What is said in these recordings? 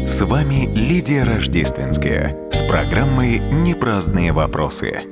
С вами Лидия Рождественская с программой «Непраздные вопросы».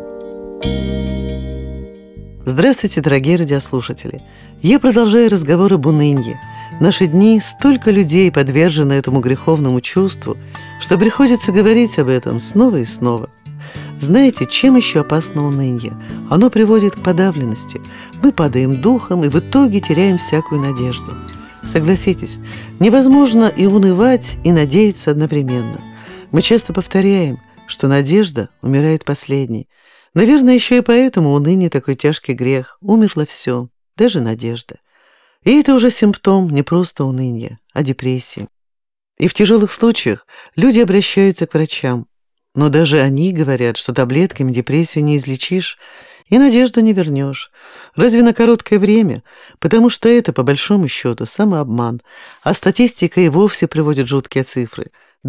Здравствуйте, дорогие радиослушатели! Я продолжаю разговор об унынии. В наши дни столько людей подвержены этому греховному чувству, что приходится говорить об этом снова и снова. Знаете, чем еще опасно уныние? Оно приводит к подавленности. Мы падаем духом и в итоге теряем всякую надежду. Согласитесь, невозможно и унывать, и надеяться одновременно. Мы часто повторяем, что надежда умирает последней. Наверное, еще и поэтому уныние такой тяжкий грех. Умерло все, даже надежда. И это уже симптом не просто уныния, а депрессии. И в тяжелых случаях люди обращаются к врачам. Но даже они говорят, что таблетками депрессию не излечишь и надежду не вернешь. Разве на короткое время? Потому что это, по большому счету, самообман. А статистика и вовсе приводит жуткие цифры.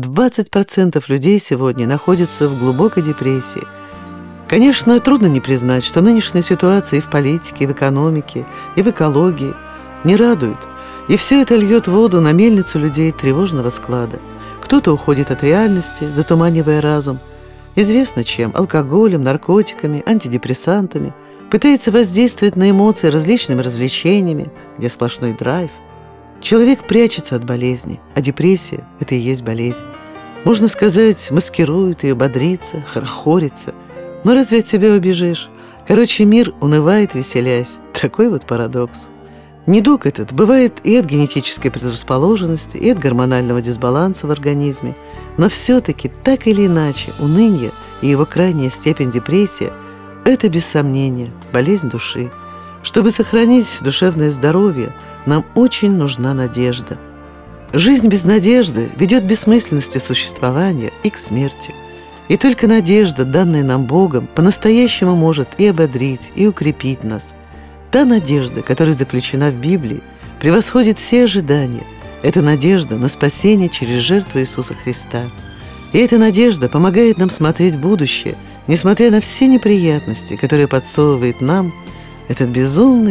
20% людей сегодня находятся в глубокой депрессии. Конечно, трудно не признать, что нынешняя ситуация и в политике, и в экономике, и в экологии не радует. И все это льет воду на мельницу людей тревожного склада. Кто-то уходит от реальности, затуманивая разум. Известно чем – алкоголем, наркотиками, антидепрессантами. Пытается воздействовать на эмоции различными развлечениями, где сплошной драйв. Человек прячется от болезни, а депрессия – это и есть болезнь. Можно сказать, маскирует ее, бодрится, хорохорится. Но разве от себя убежишь? Короче, мир унывает, веселясь. Такой вот парадокс. Недуг этот бывает и от генетической предрасположенности, и от гормонального дисбаланса в организме. Но все-таки, так или иначе, уныние и его крайняя степень депрессия – это, без сомнения, болезнь души. Чтобы сохранить душевное здоровье, нам очень нужна надежда. Жизнь без надежды ведет к бессмысленности существования и к смерти. И только надежда, данная нам Богом, по-настоящему может и ободрить, и укрепить нас. Та надежда, которая заключена в Библии, превосходит все ожидания. Это надежда на спасение через жертву Иисуса Христа. И эта надежда помогает нам смотреть в будущее, несмотря на все неприятности, которые подсовывает нам этот безумный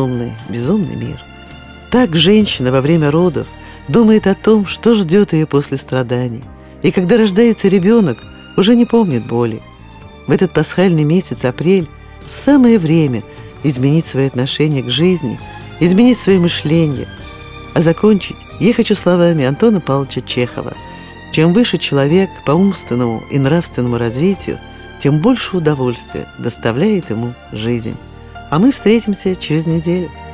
мир. Так женщина во время родов думает о том, что ждет ее после страданий. И когда рождается ребенок, уже не помнит боли. В этот пасхальный месяц, апрель, самое время изменить свои отношения к жизни, изменить свое мышление. А закончить я хочу словами Антона Павловича Чехова. Чем выше человек по умственному и нравственному развитию, тем больше удовольствия доставляет ему жизнь. А мы встретимся через неделю.